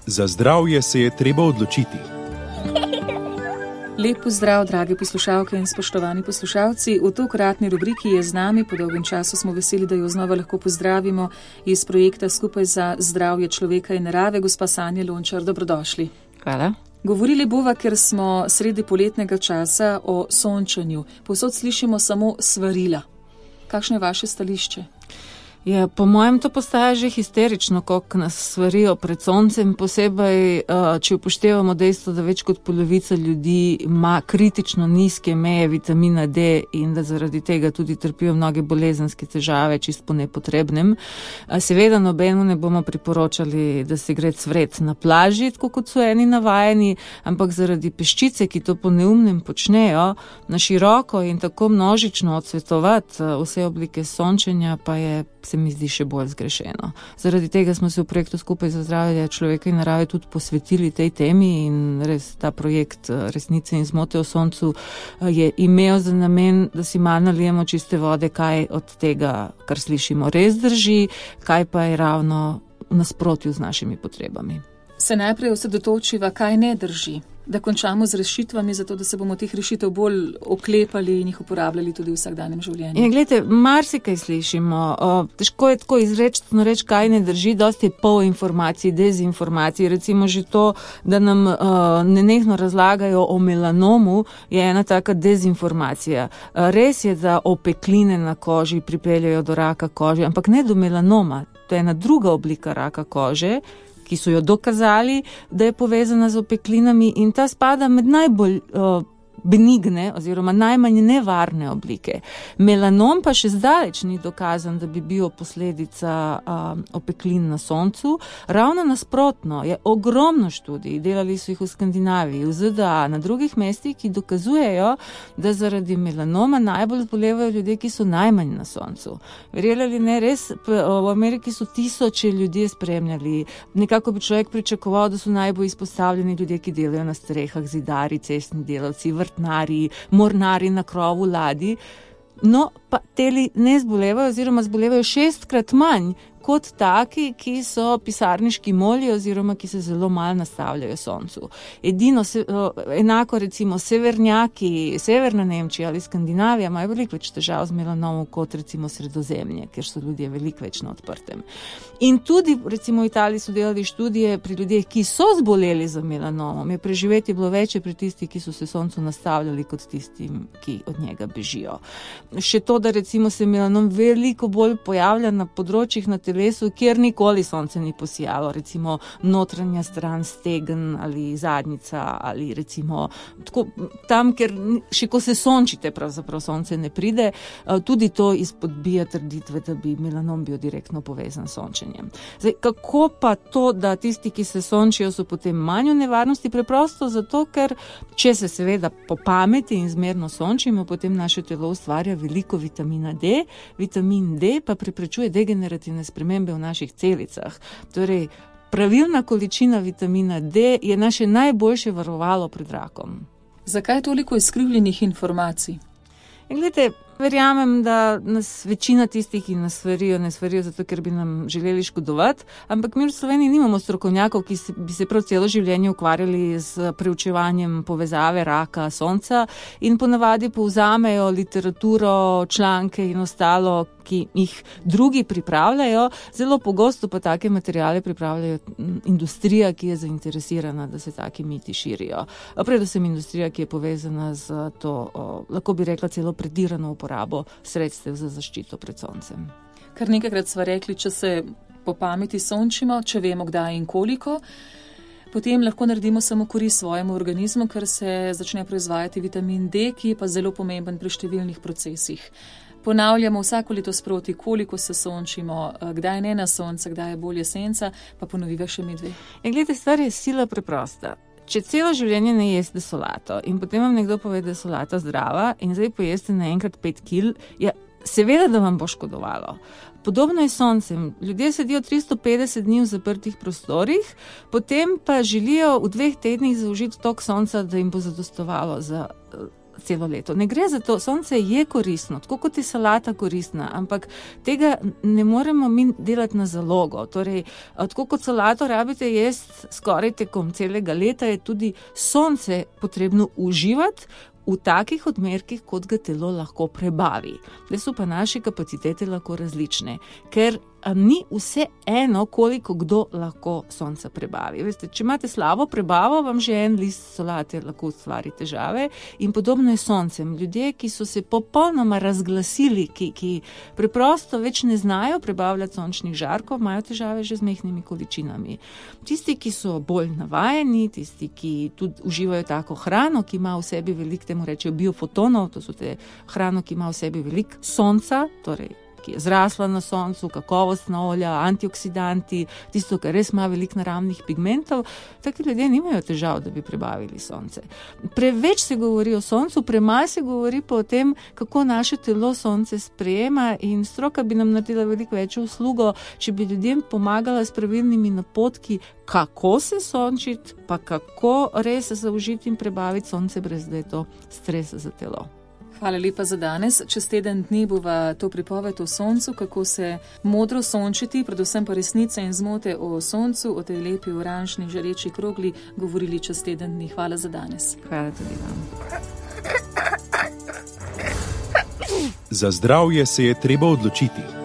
Za zdravje se je treba odločiti. Lep pozdrav, drage poslušalke in spoštovani poslušalci. V tokratni rubriki je z nami, po dolgem času smo veseli, da jo znova lahko pozdravimo iz projekta Skupaj za zdravje človeka in narave, gospa Sanja Lončar. Dobrodošli. Hvala. Govorili bova, ker smo sredi poletnega časa, o sončenju. Povsod slišimo samo svarila. Kakšno je vaše stališče? Ja, po mojem to postaja že histerično, koliko nas svarijo pred soncem, posebej, če upoštevamo dejstvo, da več kot polovica ljudi ima kritično nizke meje vitamina D in da zaradi tega tudi trpijo mnoge bolezenske težave, čisto po nepotrebnem. Seveda nobeno ne bomo priporočali, da se gre cvret na plaži, tako kot so eni navajeni, ampak zaradi peščice, ki to po neumnem počnejo, na široko in tako množično odsvetovati vse oblike sončenja, pa je, se mi zdi, še bolj zgrešeno. Zaradi tega smo se v projektu Skupaj za zdravje človeka in narave tudi posvetili tej temi in res ta projekt Resnice in zmote o soncu je imel za namen, da si malo nalijemo čiste vode, kaj od tega, kar slišimo, res drži, kaj pa je ravno v nasprotju z našimi potrebami. Se najprej osredotočiva, kaj ne drži, da končamo z rešitvami, zato da se bomo teh rešitev bolj oklepali in jih uporabljali tudi v vsakdanjem življenju. Ja, glejte, marsikaj slišimo. Težko je tako izrečeno reči, kaj ne drži, dosti je pol informacij, dezinformacij. Recimo že to, da nam nenehno razlagajo o melanomu, je ena taka dezinformacija. Res je, da opekline na koži pripeljajo do raka kože, ampak ne do melanoma. To je ena druga oblika raka kože, ki so jo dokazali, da je povezana z opeklinami in ta spada med najbolj benigne oziroma najmanj nevarne oblike. Melanom pa še zdaleč ni dokazan, da bi bil posledica opeklin na soncu. Ravno nasprotno, je ogromno študij, delali so jih v Skandinaviji, v ZDA, na drugih mestih, ki dokazujejo, da zaradi melanoma najbolj zbolevajo ljudje, ki so najmanj na soncu. Verjeli ali ne, res, v Ameriki so tisoče ljudje spremljali. Nekako bi človek pričakoval, da so najbolj izpostavljeni ljudje, ki delajo na strehah, zidari, cestni delavci, vrtnari, mornari na krovu ladij. No, pa teli ne zbolevajo oziroma zbolevajo 6-krat manj kot taki, ki so pisarniški molji oziroma ki se zelo malo nastavljajo soncu. Enako recimo severnjaki, severna Nemčija ali Skandinavija imajo veliko več težav z melanomom kot recimo Sredozemlje, ker so ljudje veliko več na odprtem. In tudi recimo v Italiji so delali študije pri ljudeh, ki so zboleli za melanomom. Je preživetje bilo večje pri tistih, ki so se soncu nastavljali, kot tistim, ki od njega bežijo. Še to, da recimo se melanom veliko bolj pojavlja na področjih na telesu, kjer nikoli sonce ni posijalo, recimo notranja stran stegen ali zadnjica ali recimo tako, tam, kjer še ko se sončite, pravzaprav sonce ne pride, tudi to izpodbija trditve, da bi melanom bil direktno povezan s sončenjem. Zdaj, kako pa to, da tisti, ki se sončijo, so potem manj v nevarnosti? Preprosto zato, ker če se seveda po pameti in zmerno sončimo, potem naše telo ustvarja veliko vitamina D. Vitamin D pa preprečuje degenerativne spremembe v naših celicah. Torej, pravilna količina vitamina D je naše najboljše varovalo pred rakom. Zakaj toliko izkrivljenih informacij? Glejte, verjamem, da nas večina tistih, ki nas svarijo, ne svarijo zato, ker bi nam želeli škodovati, ampak mi v Sloveniji nimamo strokovnjakov, ki bi se prav celo življenje ukvarjali z preučevanjem povezave raka, sonca in ponavadi povzamejo literaturo, članke in ostalo, ki jih drugi pripravljajo. Zelo pogosto pa take materiale pripravljajo industrija, ki je zainteresirana, da se taki miti širijo. Predvsem industrija, ki je povezana z to, lahko bi rekla, celo predirano uporabo sredstev za zaščito pred soncem. Kar nekajkrat sva rekli, če se po pameti sončimo, če vemo kdaj in koliko, potem lahko naredimo samo korist svojemu organizmu, ker se začne proizvajati vitamin D, ki je pa zelo pomemben pri številnih procesih. Ponavljamo vsako leto sproti, koliko se sončimo, kdaj ne na sonce, kdaj je bolje senca, pa ponoviva še mi dve. Glede, stvar je sila preprosta. Če celo življenje ne jeste solato in potem vam nekdo pove, da je solata zdrava in zdaj pojeste naenkrat 5 kil, ja, seveda, da vam bo škodovalo. Podobno je s soncem. Ljudje sedijo 350 dni v zaprtih prostorih, potem pa želijo v 2 tednih zaužiti toliko sonca, da jim bo zadostovalo za celo leto. Ne gre za to, sonce je koristno, tako kot je salata koristna, ampak tega ne moremo mi delati na zalogo. Torej, tako kot salato rabite jesti skoraj tekom celega leta, je tudi sonce potrebno uživati v takih odmerkih, kot ga telo lahko prebavi. Zdaj so pa naše kapacitete lahko različne, ker ni vse eno, koliko kdo lahko sonca prebavi. Veste, če imate slabo prebavo, vam že en list solate lahko ustvari težave in podobno je s soncem. Ljudje, ki so se popolnoma razglasili, ki preprosto več ne znajo prebavljati sončnih žarkov, imajo težave že z majhnimi količinami. Tisti, ki so bolj navajeni, tisti, ki tudi uživajo tako hrano, ki ima v sebi veliko, temu rečejo biofotonov, to so te hrano, ki ima v sebi veliko sonca, torej ki je zrasla na soncu, kakovostna olja, antioksidanti, tisto, kar res ima veliko naravnih pigmentov, taki ljudje nimajo težav, da bi prebavili sonce. Preveč se govori o soncu, premalo se govori pa o tem, kako naše telo sonce sprejema in stroka bi nam naredila veliko večjo uslugo, če bi ljudem pomagala s pravilnimi napotki, kako se sončiti, pa kako res zaužiti in prebaviti sonce, brez da je to stres za telo. Hvala lepa za danes. Čez teden dni bova to pripoved o soncu, kako se modro sončiti, predvsem pa resnice in zmote o soncu, o tej lepi oranžni žareči krogli, govorili čez teden dni. Hvala za danes. Hvala tudi vam. Za zdravje se je treba odločiti.